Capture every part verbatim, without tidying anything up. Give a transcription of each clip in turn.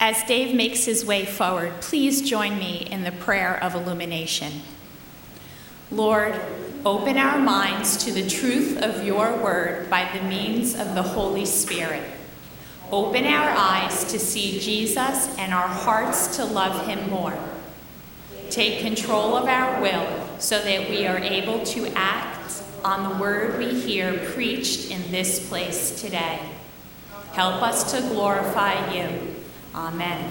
As Dave makes his way forward, please join me in the prayer of illumination. Lord, open our minds to the truth of your word by the means of the Holy Spirit. Open our eyes to see Jesus and our hearts to love him more. Take control of our will so that we are able to act on the word we hear preached in this place today. Help us to glorify you. Amen.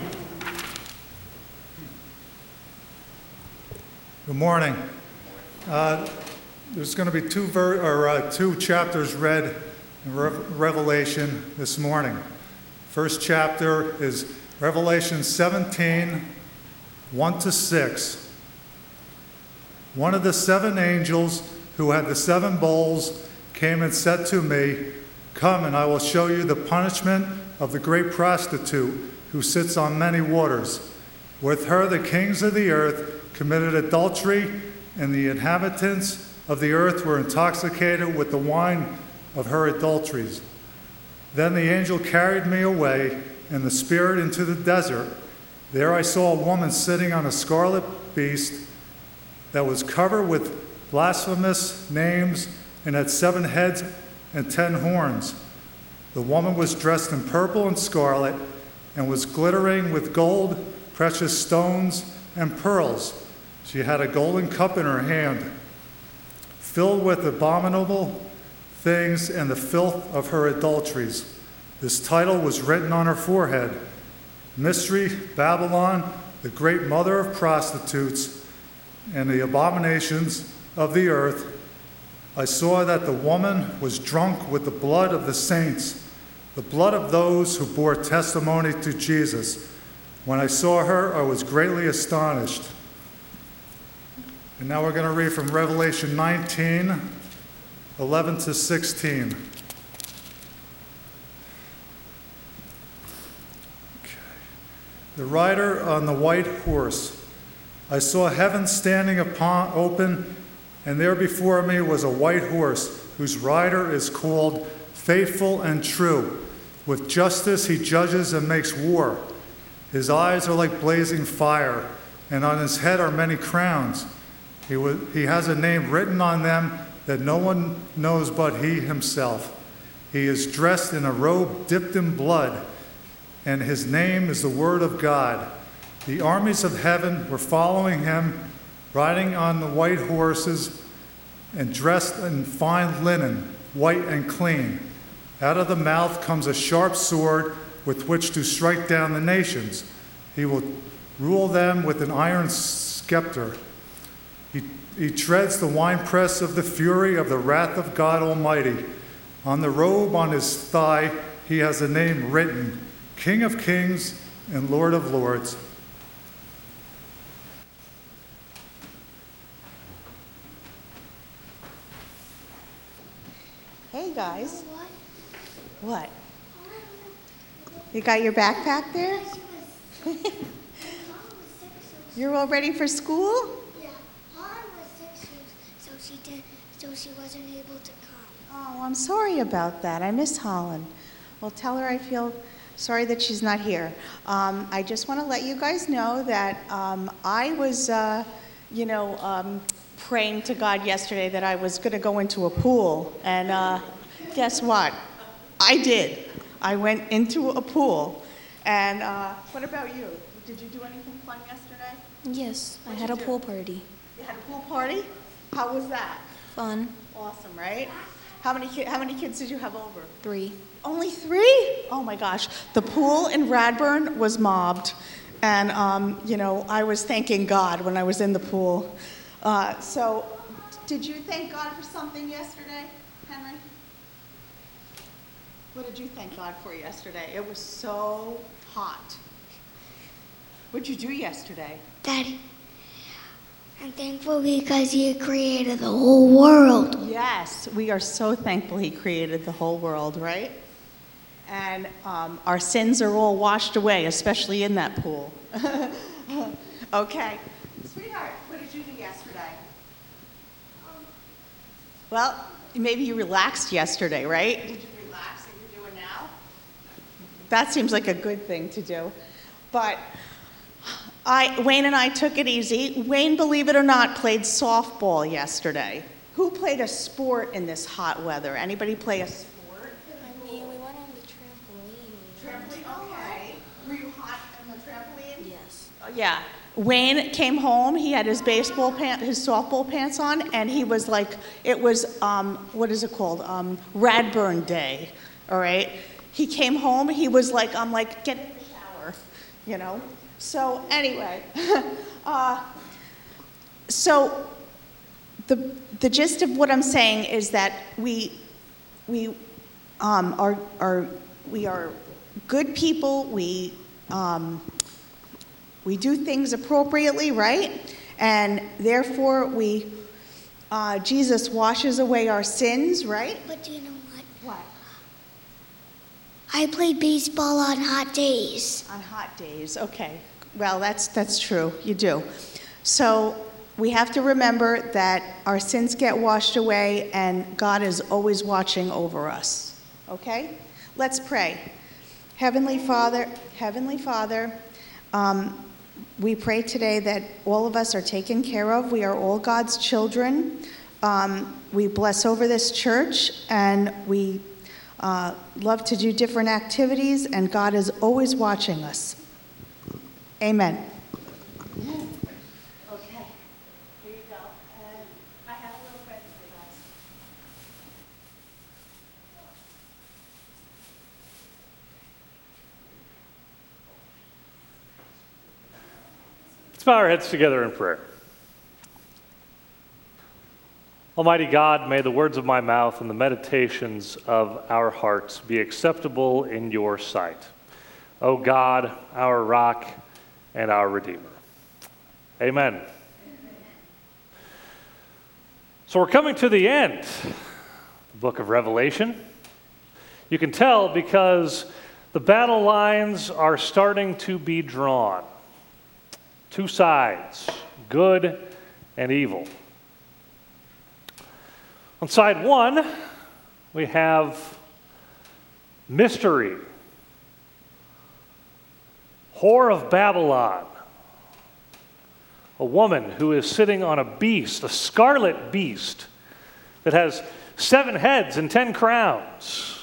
Good morning. Uh, there's going to be two ver- or uh, two chapters read in Re- Revelation this morning. First chapter is Revelation seventeen, one to six. One of the seven angels who had the seven bowls came and said to me, "Come, and I will show you the punishment of the great prostitute who sits on many waters. With her the kings of the earth committed adultery, and the inhabitants of the earth were intoxicated with the wine of her adulteries." Then the angel carried me away in the spirit into the desert. There I saw a woman sitting on a scarlet beast that was covered with blasphemous names and had seven heads and ten horns. The woman was dressed in purple and scarlet and was glittering with gold, precious stones, and pearls. She had a golden cup in her hand, filled with abominable things and the filth of her adulteries. This title was written on her forehead: Mystery, Babylon, the great mother of prostitutes and the abominations of the earth. I saw that the woman was drunk with the blood of the saints, the blood of those who bore testimony to Jesus. When I saw her, I was greatly astonished. And now we're going to read from Revelation nineteen, eleven to sixteen. Okay. The rider on the white horse. I saw heaven standing upon open, and there before me was a white horse, whose rider is called Faithful and True. With justice he judges and makes war. His eyes are like blazing fire, and on his head are many crowns. He, was, he has a name written on them that no one knows but he himself. He is dressed in a robe dipped in blood, and his name is the Word of God. The armies of heaven were following him, riding on the white horses and dressed in fine linen, white and clean. Out of the mouth comes a sharp sword with which to strike down the nations. He will rule them with an iron scepter. He, he treads the winepress of the fury of the wrath of God Almighty. On the robe on his thigh he has a name written: King of Kings and Lord of Lords. Hey guys. What? You got your backpack there? You're all ready for school? Yeah. Holland was six years, so she did, so she wasn't able to come. Oh, I'm sorry about that. I miss Holland. Well, tell her I feel sorry that she's not here. Um, I just want to let you guys know that um, I was, uh, you know, um, praying to God yesterday that I was going to go into a pool, and uh, guess what? I did. I went into a pool. And uh, what about you? Did you do anything fun yesterday? Yes, I What'd had you a do? pool party. You had a pool party? How was that? Fun. Awesome, right? How many ki- how many kids did you have over? Three. Only three? Oh my gosh. The pool in Radburn was mobbed. And, um, you know, I was thanking God when I was in the pool. Uh, so, did you thank God for something yesterday, Henry? What did you thank God for yesterday? It was so hot. What did you do yesterday? Daddy, I'm thankful because you created the whole world. Yes, we are so thankful he created the whole world, right? And um, our sins are all washed away, especially in that pool. Okay. Sweetheart, what did you do yesterday? Well, maybe you relaxed yesterday, right? Did you relax like you're doing now? That seems like a good thing to do. But I, Wayne and I took it easy. Wayne, believe it or not, played softball yesterday. Who played a sport in this hot weather? Anybody play a sport? I mean, we went on the trampoline. Trampoline, okay. Were you hot on the trampoline? Yes. Oh, yeah. Wayne came home, he had his baseball pants, his softball pants on, and he was like, it was, um, what is it called? Um, Radburn Day, all right? He came home, he was like, I'm like, get in the shower, you know? So anyway, uh, so the the gist of what I'm saying is that we we um, are are we are good people. We um, we do things appropriately, right? And therefore, we uh, Jesus washes away our sins, right? But do you know what? What? I played baseball on hot days. On hot days, okay. Well, that's that's true. You do. So we have to remember that our sins get washed away, and God is always watching over us. Okay? Let's pray. Heavenly Father, Heavenly Father, um, we pray today that all of us are taken care of. We are all God's children. Um, we bless over this church, and we uh, love to do different activities, and God is always watching us. Amen. Okay, here you go. And I have a little present for you guys. Let's bow our heads together in prayer. Almighty God, may the words of my mouth and the meditations of our hearts be acceptable in your sight. O God, our rock and our Redeemer. Amen. Amen. So we're coming to the end, the book of Revelation. You can tell because the battle lines are starting to be drawn. Two sides, good and evil. On side one, we have mystery. Whore of Babylon, a woman who is sitting on a beast, a scarlet beast that has seven heads and ten crowns.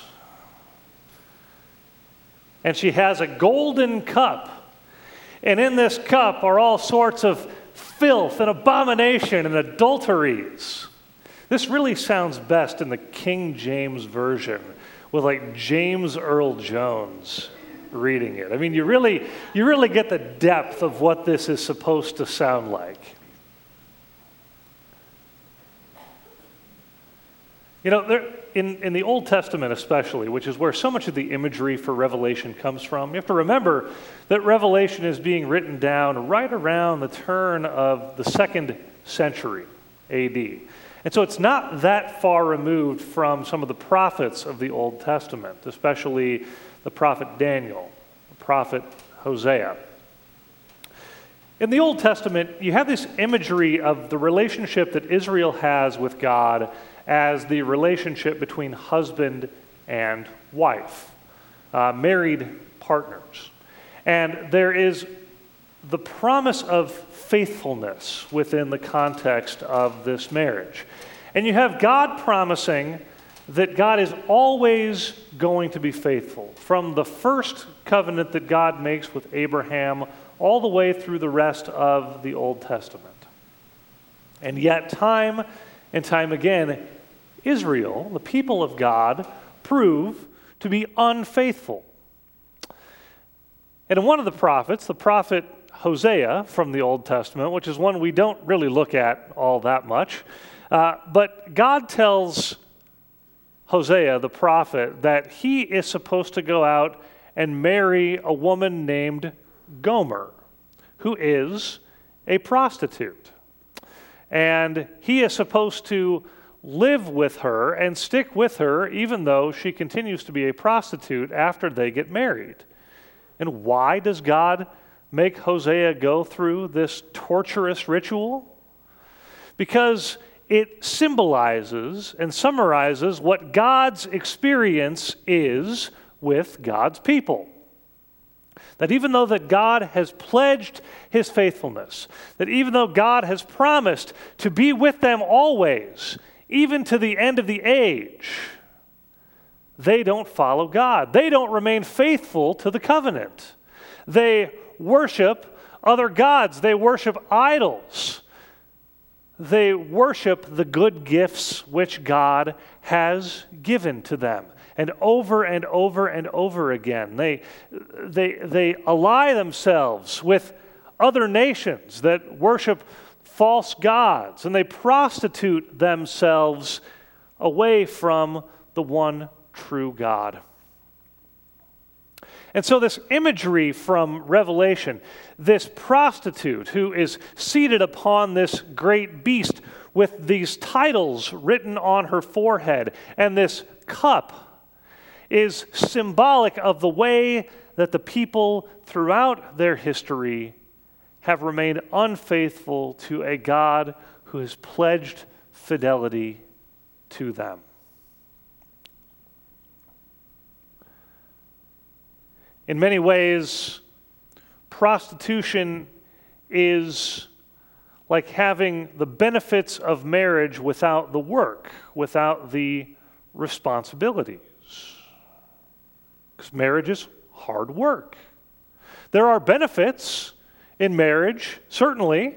And she has a golden cup. And in this cup are all sorts of filth and abomination and adulteries. This really sounds best in the King James Version with like James Earl Jones reading it. I mean, you really, you really get the depth of what this is supposed to sound like. You know, there, in, in the Old Testament especially, which is where so much of the imagery for Revelation comes from, you have to remember that Revelation is being written down right around the turn of the second century A D. And so it's not that far removed from some of the prophets of the Old Testament, especially the prophet Daniel, the prophet Hosea. In the Old Testament, you have this imagery of the relationship that Israel has with God as the relationship between husband and wife, uh, married partners. And there is the promise of faithfulness within the context of this marriage. And you have God promising that God is always going to be faithful, from the first covenant that God makes with Abraham all the way through the rest of the Old Testament. And yet, time and time again, Israel, the people of God, prove to be unfaithful. And in one of the prophets, the prophet Hosea from the Old Testament, which is one we don't really look at all that much, uh, but God tells Hosea, the prophet, that he is supposed to go out and marry a woman named Gomer, who is a prostitute. And he is supposed to live with her and stick with her even though she continues to be a prostitute after they get married. And why does God make Hosea go through this torturous ritual? Because it symbolizes and summarizes what God's experience is with God's people. That even though that God has pledged his faithfulness, that even though God has promised to be with them always, even to the end of the age, they don't follow God. They don't remain faithful to the covenant. They worship other gods. They worship idols. They worship the good gifts which God has given to them. And over and over and over again, they, they, they ally themselves with other nations that worship false gods, and they prostitute themselves away from the one true God. And so this imagery from Revelation, this prostitute who is seated upon this great beast with these titles written on her forehead and this cup, is symbolic of the way that the people throughout their history have remained unfaithful to a God who has pledged fidelity to them. In many ways, prostitution is like having the benefits of marriage without the work, without the responsibilities. Because marriage is hard work. There are benefits in marriage, certainly,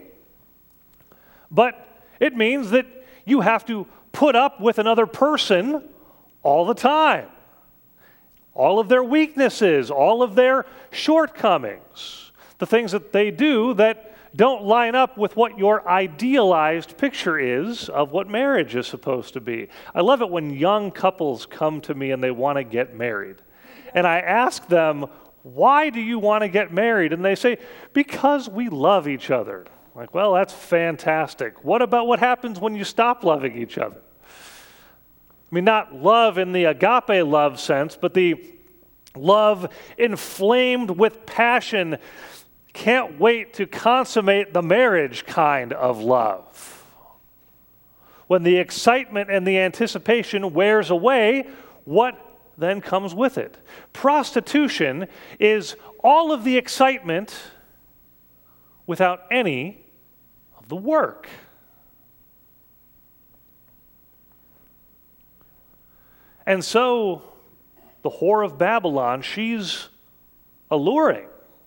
but it means that you have to put up with another person all the time. All of their weaknesses, all of their shortcomings, the things that they do that don't line up with what your idealized picture is of what marriage is supposed to be. I love it when young couples come to me and they want to get married. And I ask them, why do you want to get married? And they say, because we love each other. I'm like, well, that's fantastic. What about what happens when you stop loving each other? I mean, not love in the agape love sense, but the love inflamed with passion, can't wait to consummate the marriage kind of love. When the excitement and the anticipation wears away, what then comes with it? Prostitution is all of the excitement without any of the work. And so, the whore of Babylon, she's alluring.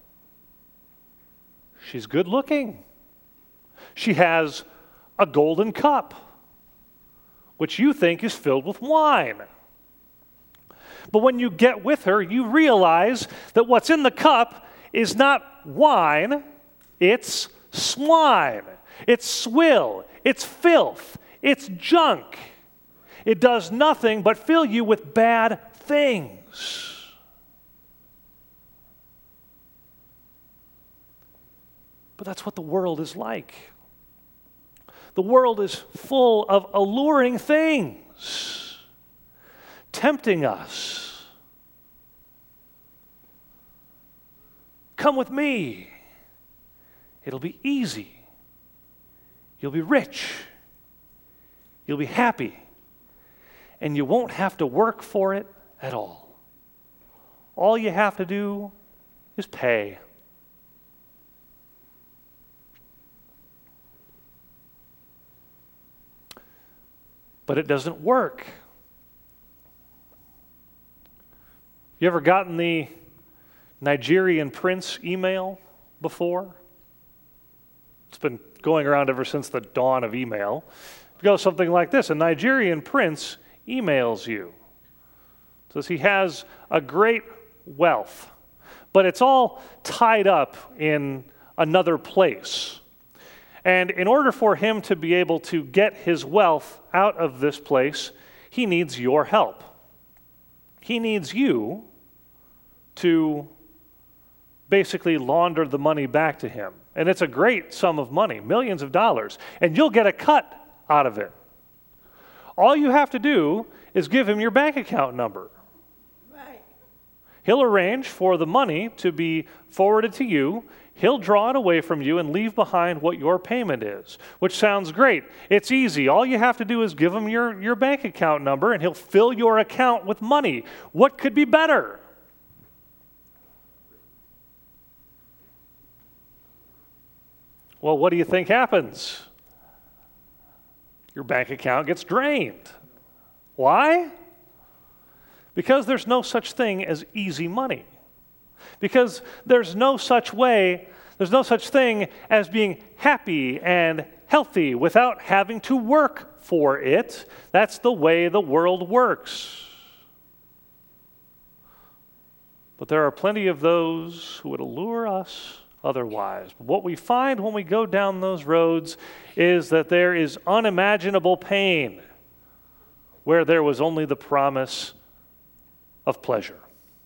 She's good looking. She has a golden cup, which you think is filled with wine. But when you get with her, you realize that what's in the cup is not wine, it's swine, it's swill, it's filth, it's junk. It does nothing but fill you with bad things. But that's what the world is like. The world is full of alluring things, tempting us. Come with me. It'll be easy. You'll be rich. You'll be happy. And you won't have to work for it at all. All you have to do is pay. But it doesn't work. You ever gotten the Nigerian prince email before? It's been going around ever since the dawn of email. It goes something like this. A Nigerian prince emails you. Says he has a great wealth, but it's all tied up in another place. And in order for him to be able to get his wealth out of this place, he needs your help. He needs you to basically launder the money back to him. And it's a great sum of money, millions of dollars, and you'll get a cut out of it. All you have to do is give him your bank account number. Right. He'll arrange for the money to be forwarded to you. He'll draw it away from you and leave behind what your payment is, which sounds great. It's easy. All you have to do is give him your, your bank account number, and he'll fill your account with money. What could be better? well, what do you think happens? Your bank account gets drained. Why? Because there's no such thing as easy money. Because there's no such way, there's no such thing as being happy and healthy without having to work for it. That's the way the world works. But there are plenty of those who would allure us otherwise. What we find when we go down those roads is that there is unimaginable pain where there was only the promise of pleasure.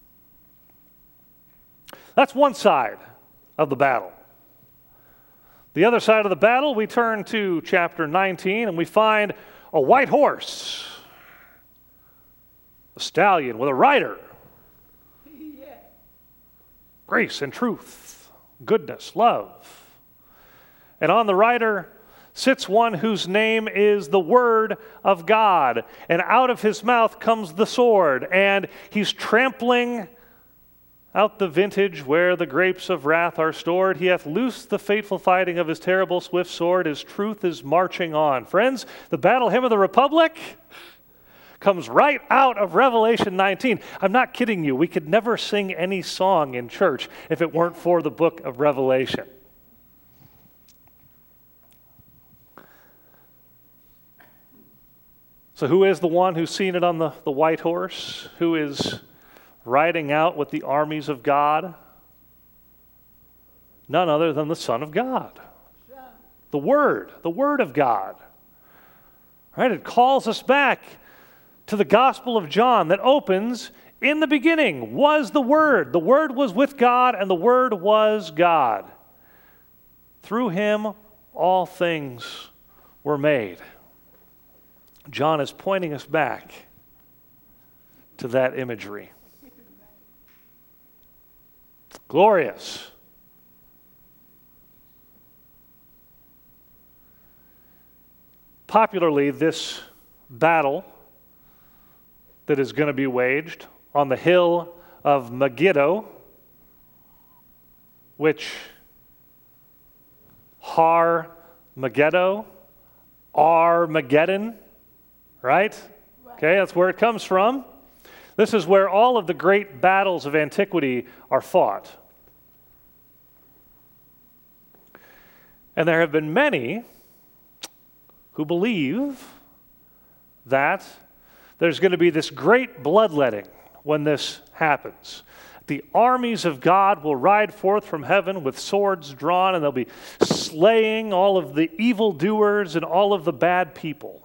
That's one side of the battle. The other side of the battle, we turn to chapter nineteen, and we find a white horse, a stallion with a rider. Grace and truth, goodness, love. And on the rider sits one whose name is the Word of God. And out of his mouth comes the sword, and he's trampling out the vintage where the grapes of wrath are stored. He hath loosed the fateful fighting of his terrible swift sword. His truth is marching on. Friends, the battle hymn of the Republic comes right out of Revelation nineteen. I'm not kidding you. We could never sing any song in church if it weren't for the book of Revelation. So who is the one who's seen it on the, the white horse? Who is riding out with the armies of God? None other than the Son of God. The Word, the Word of God. Right? It calls us back to the Gospel of John that opens, in the beginning was the Word. The Word was with God, and the Word was God. Through him, all things were made. John is pointing us back to that imagery. Glorious. Popularly, this battle that is going to be waged on the hill of Megiddo, which Har Megiddo, Armageddon, right? Okay, that's where it comes from. This is where all of the great battles of antiquity are fought. And there have been many who believe that there's going to be this great bloodletting when this happens. The armies of God will ride forth from heaven with swords drawn, and they'll be slaying all of the evildoers and all of the bad people.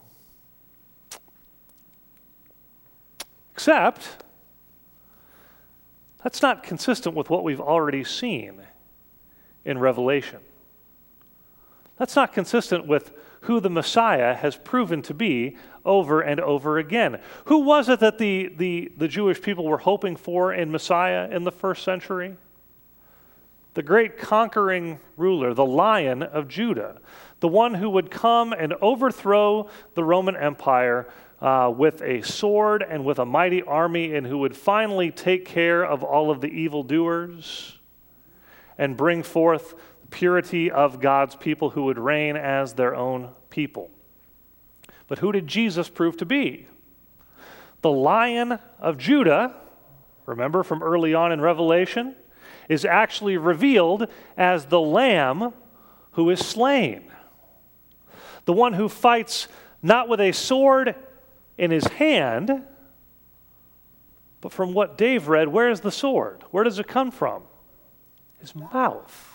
Except, that's not consistent with what we've already seen in Revelation. That's not consistent with who the Messiah has proven to be over and over again. Who was it that the, the, the Jewish people were hoping for in Messiah in the first century? The great conquering ruler, the Lion of Judah, the one who would come and overthrow the Roman Empire uh, with a sword and with a mighty army, and who would finally take care of all of the evildoers and bring forth purity of God's people who would reign as their own people. But who did Jesus prove to be? The Lion of Judah, remember from early on in Revelation, is actually revealed as the Lamb who is slain. The one who fights not with a sword in his hand, but from what Dave read, where is the sword? Where does it come from? His mouth.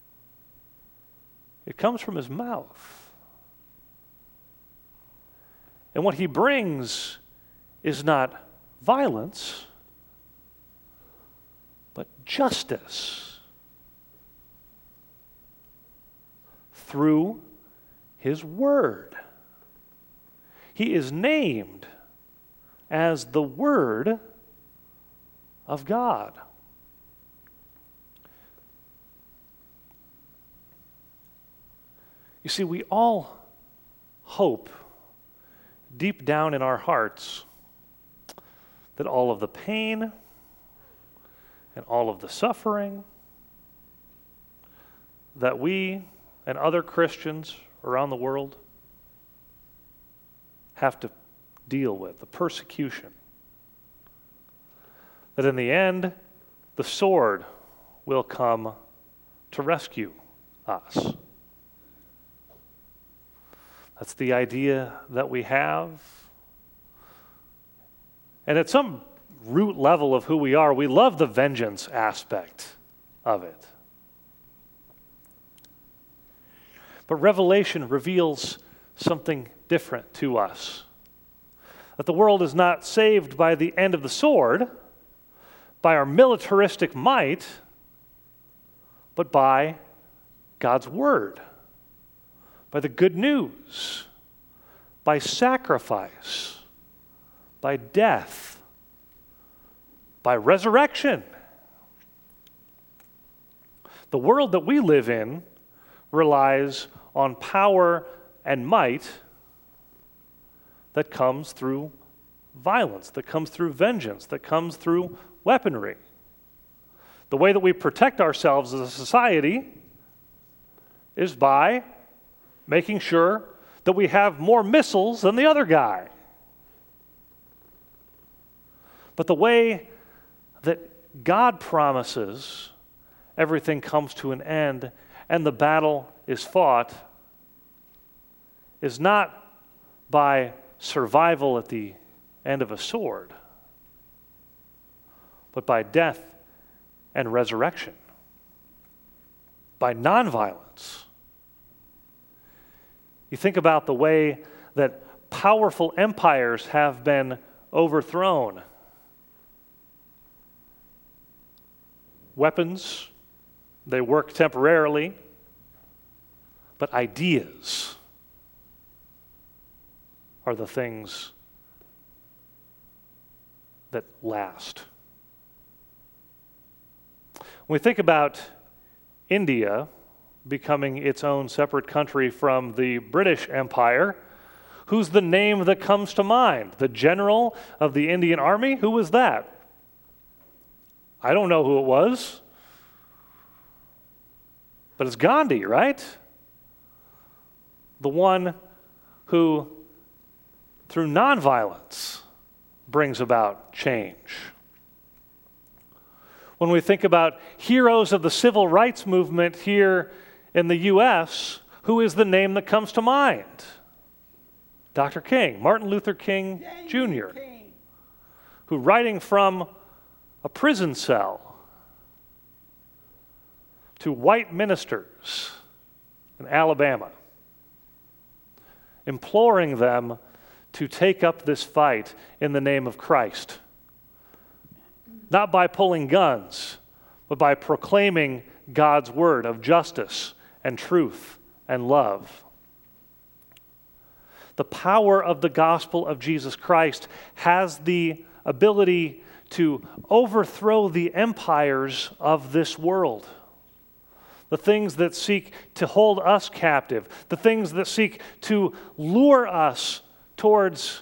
It comes from his mouth. And what he brings is not violence, but justice through his word. He is named as the Word of God. You see, we all hope deep down in our hearts that all of the pain and all of the suffering that we and other Christians around the world have to deal with, the persecution. That in the end, the sword will come to rescue us. That's the idea that we have. And at some root level of who we are, we love the vengeance aspect of it. But Revelation reveals something different to us. That the world is not saved by the end of the sword, by our militaristic might, but by God's word, by the good news, by sacrifice, by death, by resurrection. The world that we live in relies on power and might that comes through violence, that comes through vengeance, that comes through weaponry. The way that we protect ourselves as a society is by making sure that we have more missiles than the other guy. But the way that God promises everything comes to an end and the battle is fought is not by survival at the end of a sword, but by death and resurrection, by nonviolence. You think about the way that powerful empires have been overthrown. Weapons, they work temporarily, but ideas are the things that last. When we think about India becoming its own separate country from the British Empire, who's the name that comes to mind? The general of the Indian Army? Who was that? I don't know who it was, but it's Gandhi, right? The one who, through nonviolence, brings about change. When we think about heroes of the civil rights movement here in the U S, who is the name that comes to mind? Doctor King, Martin Luther King Junior, who, writing from a prison cell to white ministers in Alabama, imploring them to take up this fight in the name of Christ. Not by pulling guns, but by proclaiming God's word of justice and truth and love. The power of the gospel of Jesus Christ has the ability to overthrow the empires of this world. The things that seek to hold us captive, the things that seek to lure us towards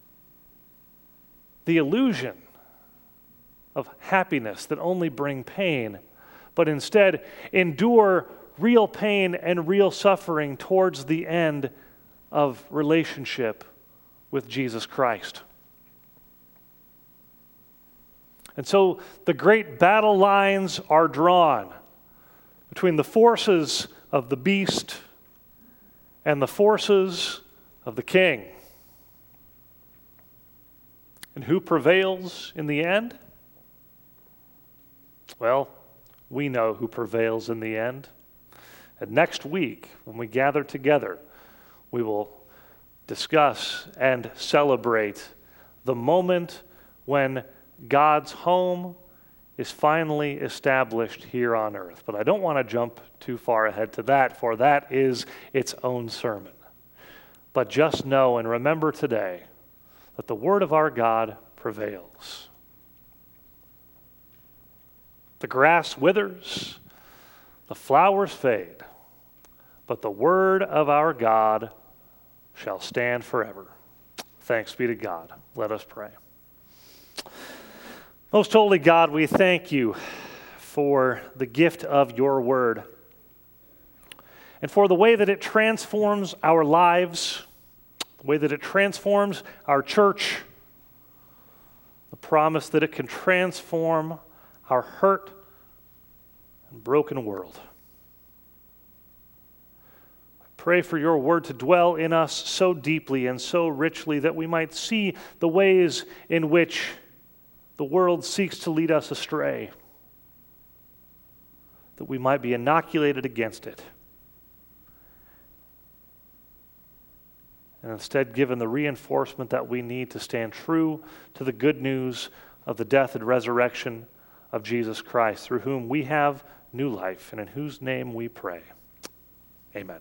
the illusion of happiness that only bring pain, but instead endure real pain and real suffering towards the end of relationship with Jesus Christ. And so the great battle lines are drawn between the forces of the beast and the forces of the king. And who prevails in the end? Well, we know who prevails in the end. And next week, when we gather together, we will discuss and celebrate the moment when God's home is finally established here on earth. But I don't want to jump too far ahead to that, for that is its own sermon. But just know and remember today that the word of our God prevails. The grass withers, the flowers fade, but the word of our God shall stand forever. Thanks be to God. Let us pray. Most holy God, we thank you for the gift of your word. and for the way that it transforms our lives, the way that it transforms our church, the promise that it can transform our hurt and broken world. I pray for your word to dwell in us so deeply and so richly that we might see the ways in which the world seeks to lead us astray, that we might be inoculated against it, and instead given the reinforcement that we need to stand true to the good news of the death and resurrection of Jesus Christ, through whom we have new life, and in whose name we pray. Amen.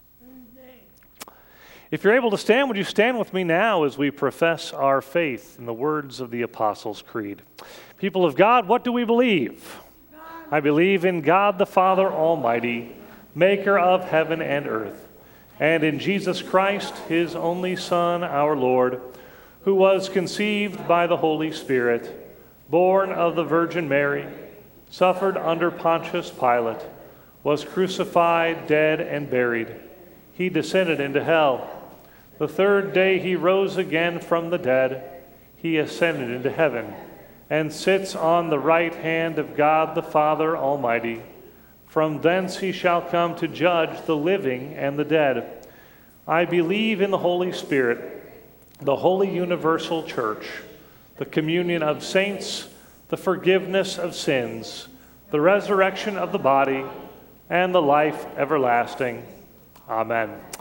If you're able to stand, would you stand with me now as we profess our faith in the words of the Apostles' Creed? People of God, what do we believe? I believe in God the Father Almighty, maker of heaven and earth, and in Jesus Christ, his only Son, our Lord, who was conceived by the Holy Spirit, born of the Virgin Mary, suffered under Pontius Pilate, was crucified, dead, and buried. He descended into hell. The third day he rose again from the dead. He ascended into heaven and sits on the right hand of God the Father Almighty. From thence he shall come to judge the living and the dead. I believe in the Holy Spirit, the holy universal church, the communion of saints, the forgiveness of sins, the resurrection of the body, and the life everlasting. Amen.